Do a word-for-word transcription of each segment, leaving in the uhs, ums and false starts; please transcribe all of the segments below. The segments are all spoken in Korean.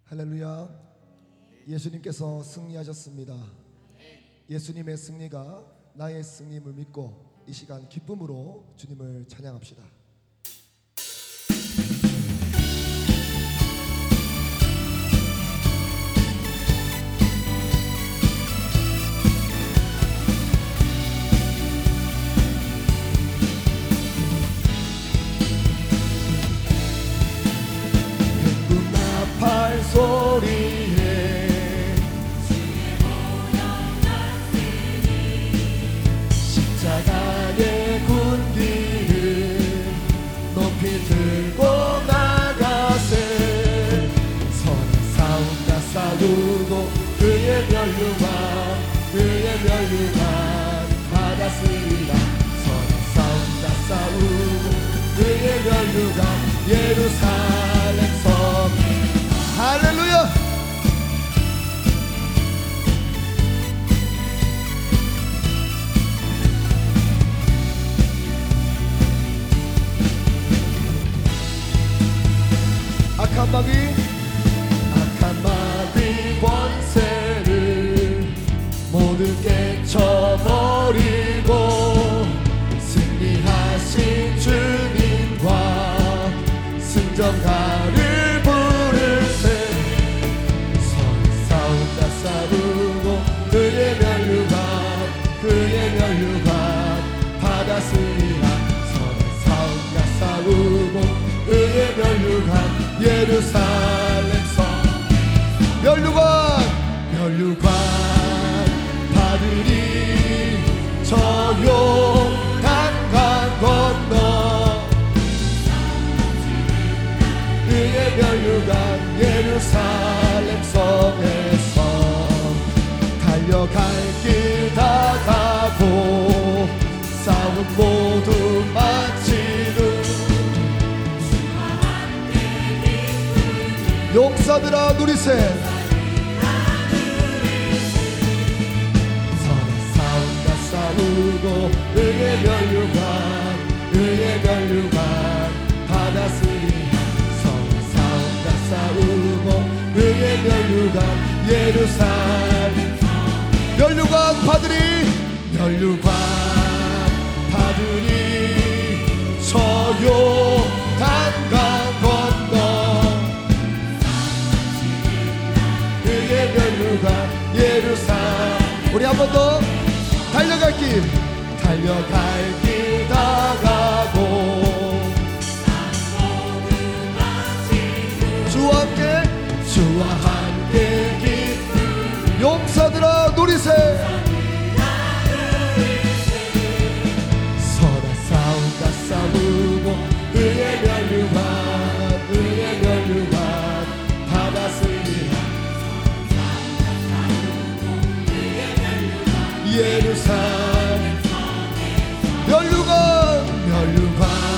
할렐루야. 예수님께서 승리하셨습니다. 예수님의 승리가 나의 승리임을 믿고 이 시간 기쁨으로 주님을 찬양합시다. 소리에 십자가의 군기를 높이 들고 나가세. 선한 싸움과 싸우고 그의 멸류관 그의 멸류관 받았으리라. 선한 싸움과 싸우고 그의 멸류관 예루살렘 성. 할렐루야. 악한 마귀 악한 마귀 권세를 모두 깨쳐버리고 승리하신 주님과 승전가를 부르세. 선 싸움과 싸우고 그의 멸류관 그의 멸류관 받았으리라. 선 싸움과 싸우고 그의 멸류관 예루살렘 성. 멸류관 멸류관 받으리. 저 요단강 건너 그의 멸류관 예루살렘 성에서 달려갈 길 다 가고 싸움 모두 마치는 용사들아 누리세. 선한 싸움과 싸우고 의의 멸류관 의의 멸류관 받았으리. 선한 싸움과 싸우고 의의 멸류관 예루살렘 멸류관 받으리. 멸류관 받으리. 저 요단강 건너 그의 멸류관 예루살렘. 우리 한 번 더 달려갈 길 달려갈 길 다 가고 주와 함께 주와 함께 기쁨. 용사들아 누리세. 서다 싸움과 싸우고 의의 멸류관 의의 멸류관 받았으리라. 예루살렘 멸류관 멸류관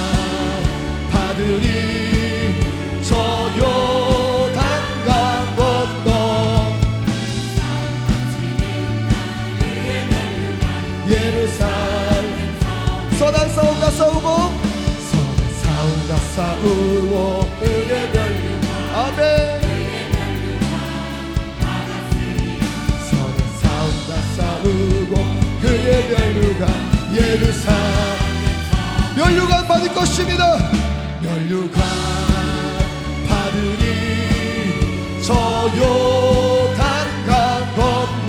받으리. 저 요단강 건너 예루살렘 선한 싸움과 싸우고 선한 싸움과 싸우고 의의 멸류관 아멘. 선한 싸움과 싸우고 그의 멸류관 예루살렘 멸류관 받을 것입니다. 멸류관 받으리. 저 요단강 건너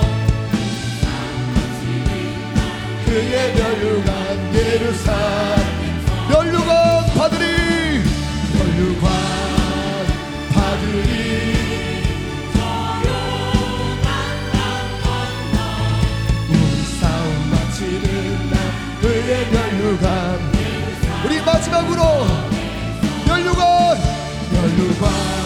그의 멸류관 예루살렘 멸류관 받으리. 멸류관 받으리. 우리 싸움 마치는 날 그의 멸류관 우리 마지막으로 멸류관 멸류관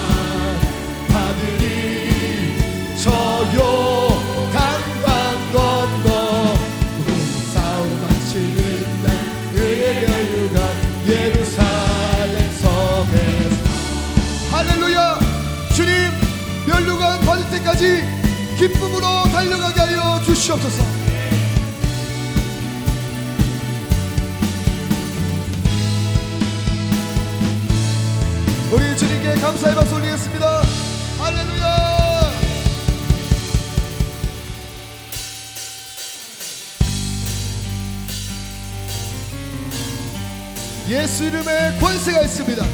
받으리. 저 요단강 건너 우리 싸움 마치는 날 그의 멸류관 예루살렘 성에서. 할렐루야. 주님 멸류관 받을 때까지 기쁨으로 달려가게 하여 주시옵소서. 우리 주님께 감사의 박수 올리겠습니다. 예수 이름에 권세가 있습니다.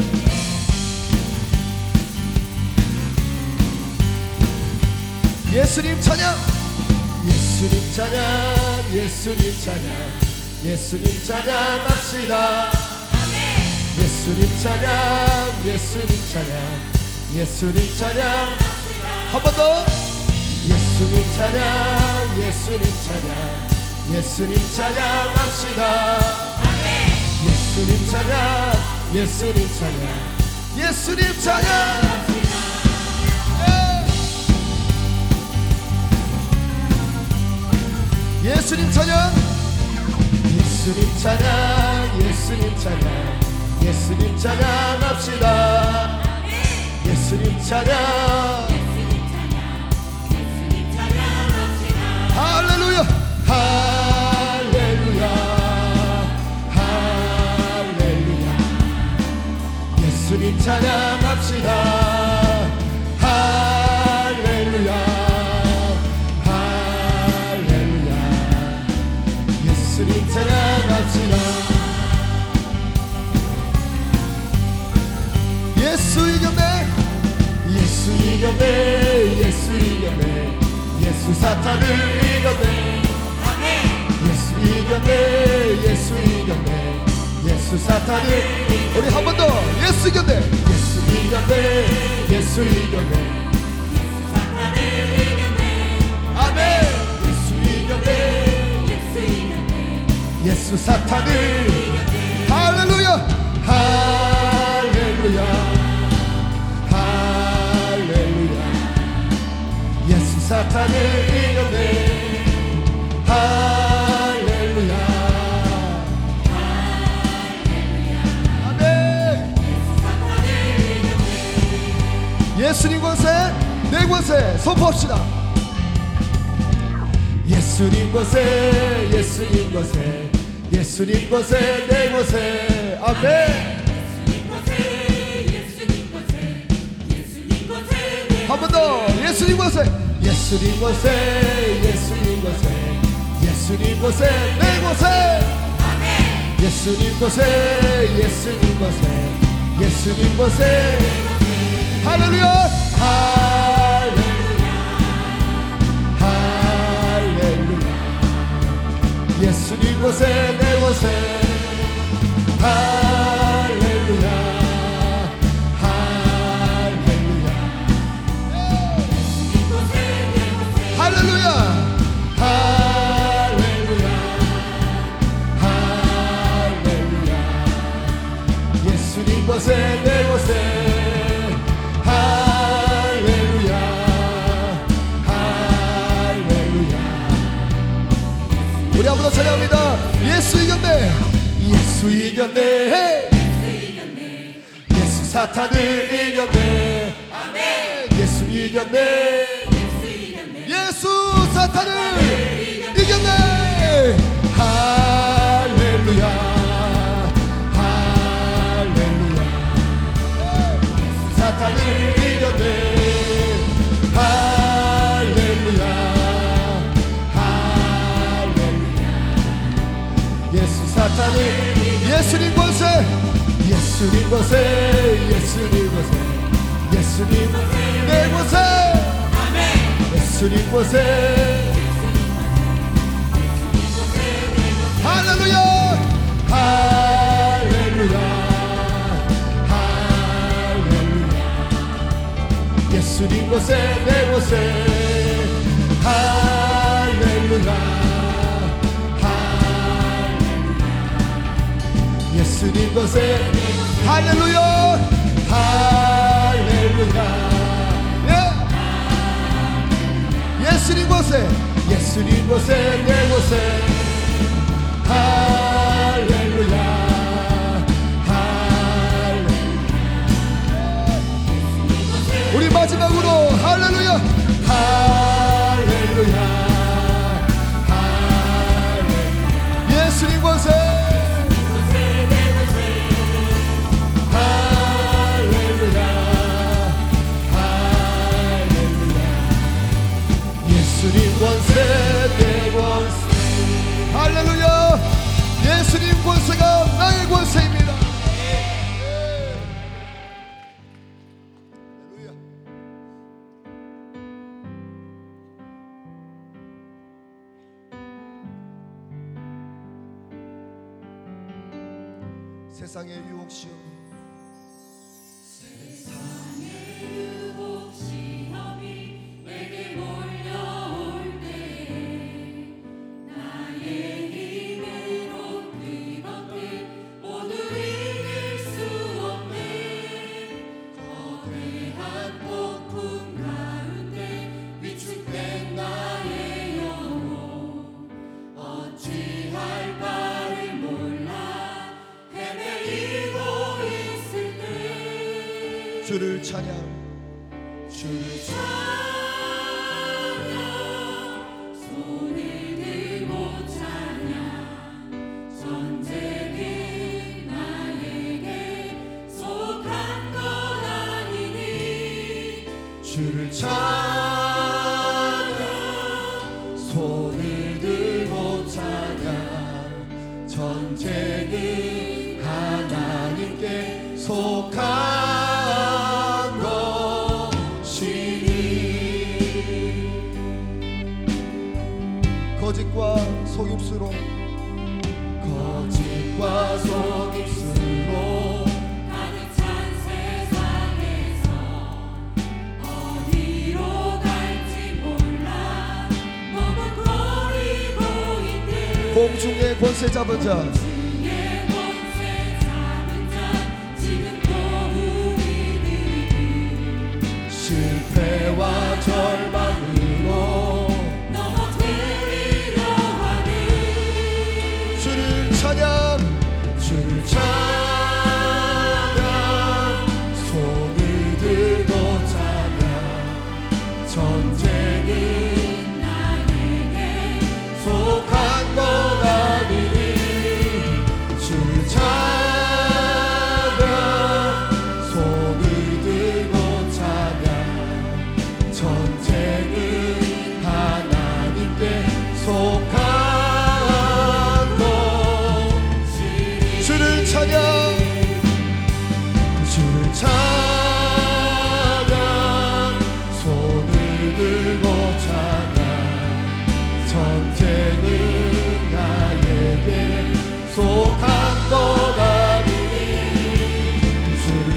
예수님 찬양, 예수님 찬양, 예수님 찬양, 예수님 찬양합시다. 예수님 찬양, 예수님 찬양, 예수님 찬양. 한 번 더. 예수님 찬양, 예수님 찬양, 예수님 찬양합시다. 예수님 찬양, 예수님 찬양, 예수님 찬양. 예. 예수님 찬양, 예수님 찬양, 예수님 찬양, 예수님 찬양합시다. 예수님 찬양, 할렐루야, 할렐루야, 할렐루야. 예수님 찬양합시다. 할렐루야, 할렐루야. 예수님 찬양합시다. 예수 이겼네, 예수 이겼네, 예수 이겼네, 예수 사탄을 이겼네. 예수 이겼네, 예수 이겼네, 예수 사탄을. 우리 한 번 더. 예수 이겼네, 예수 이겼네, 예수 이겼네, 아멘. 예수 이겼네, 예수 사탄을. 할렐루야, 할렐루야, 할렐루야. 예수 사탄을 이겼네. 할렐루야, 아멘. 예수님 권세, 내 권세 선포합시다. 예수님 권세, 예수님 권세, 예수님 권세, 내 권세. 아멘. 한 번 더. 예수님 권세, 예수님 권세, 예수님 권세, 예수님 권세, 내 권세. 예수님 권세, 예수님 권세, 예수님 권세. 할렐루야, 할렐루야, 할렐루야. 예수님 권세, 내 권세. 할렐루야, 할렐루야. 할렐루야, 할렐루야, 할렐루야. 예수님 권세, 내 권세. 할렐루야, 할렐루야. 우리 아무나 찬양합니다. 예수 이겼네, 예수 이겼네, 예수 사탄을 이겼네. 예수 이겼네, 예수 사탄을 이겼네. 할렐루야, 할렐루야. 사탄을 이겼네. 할렐루야, 할렐루야. 예수 사탄을. 예수님 권세, 예수님 권세, 예수님 권세, 예수님 내 권세. 예수님 권세. 할렐루야, 할렐루야, 할렐루야. 예수님 권세, 내 권세. 할렐루야, 할렐루야. 예수님 권세. 할렐루야. 할렐루야. 예. 예수님 권세, 예수님 권세, 내 권세. 할렐루야, 할렐루야. 우리 마지막으로 할렐루야, 할렐루야, 할렐루야. 예수님 권세. 할렐루야, 할렐루야. 예수님 권세, 내 권세. 할렐루야. 예수님 권세가 나의 권세입니다. 세상의 유혹 시험 유혹 시험이 내게 몰려올 때 나의 힘으로 그것들 모두 이길 수 없네. 거대한 폭풍 가운데 위축된 나의 영혼 어찌할 바를 몰라 헤매이고 있을 때 주를 찬양 주를 찬양 손을 들고 찬양 전쟁은 나에게 속한 것 아니니 주를 찬양 손을 들고 찬양 전쟁은 하나님께 속한 것이니 거짓과 속임수로 거짓과 속임수로 가득 찬 세상에서 어디로 갈지 몰라 머뭇거리고 있네. 공중의 권세 잡은 자 주의 권세 잡은 자 지금도 우리들이 실패와 절망으로 넘어뜨리려 하는 주를 찬양 주를 찬양 손을 들고 찬양 전쟁은 나에게 속한 것 아니니 주를 찬양 손을 들고 찬양 전쟁은 하나님께 속한 것 주를 찬양 주를 찬양 손을 들고 찬양 전쟁은 나에게 속한 것 아니니 주를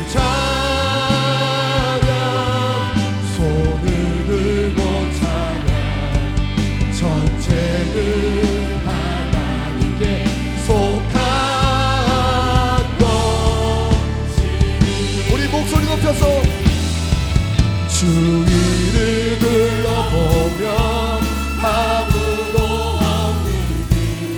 찬양 손을 들고 찬양 전쟁은 하나님께 속한 것 우리 목소리 높여서 주위를 둘러보면 아무도 없는 길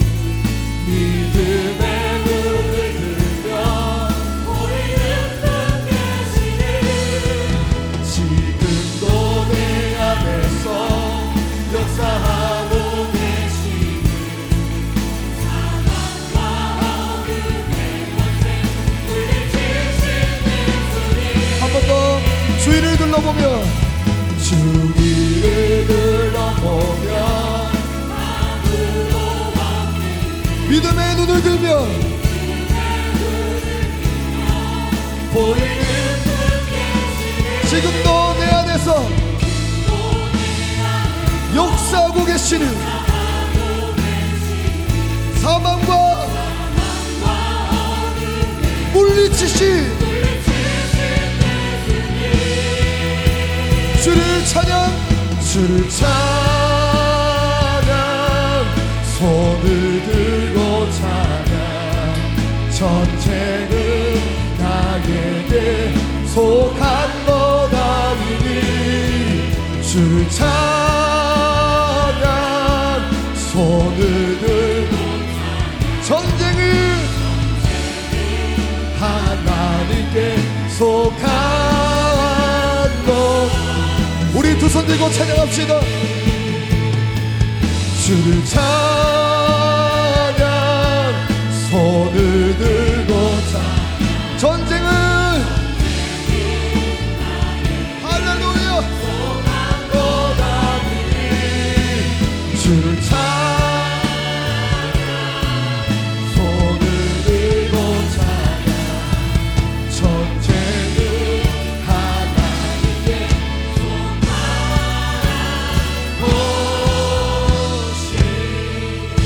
믿음의 눈을 들면 우리는 끝내시네. 지금도 내 안에서 역사하고 계시는 사랑과 어둠의 권세 물리치신 예수님 한 번 더 주위를 둘러보면 주위를 둘러보면 아무도 없는 믿음의 눈을 들면 보이는 지금도 내 안에서 역사하고 계시는 사망과 물리치신 주를 찬양 주를 찬양 손을 들고 찬양 전쟁은 나에게 속한 것 아니니 주를 찬양 손을 들고 전쟁은 하나님께 속한 것 우리 두 손 들고 찬양합시다 주를 찬양 손을 들고 찬양 전쟁은 할렐루야 것 아니니 주를 찬양 손을 들고 찬양 전쟁은 하나님께 속한 것이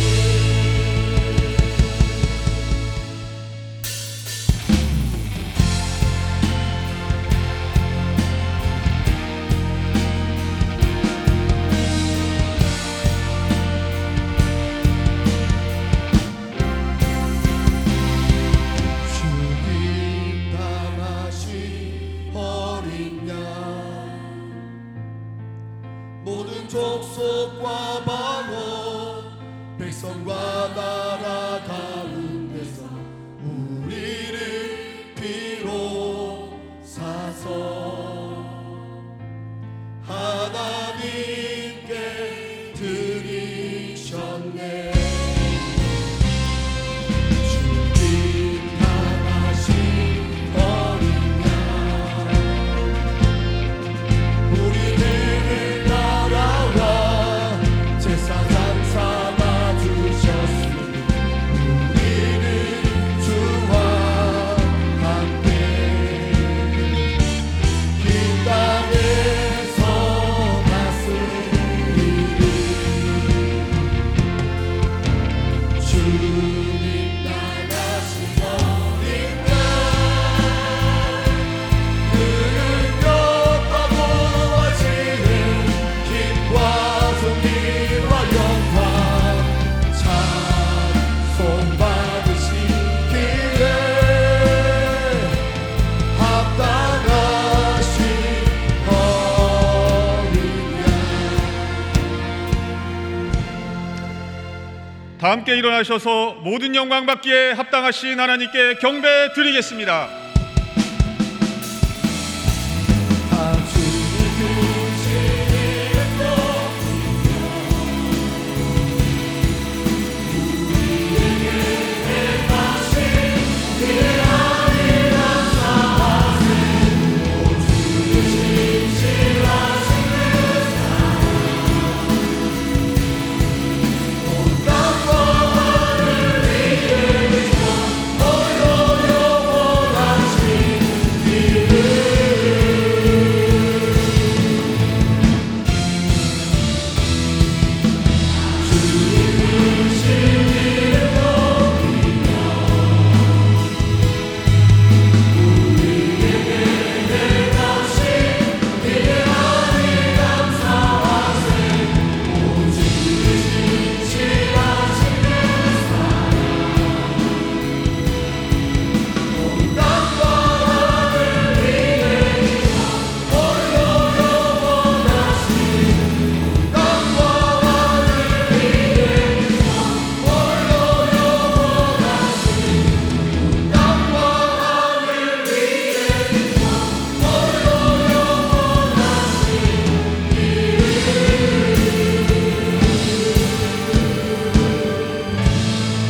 다 함께 일어나셔서 모든 영광 받기에 합당하신 하나님께 경배 드리겠습니다.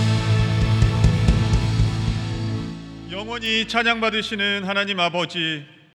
영원히 찬양 받으시는 하나님 아버지,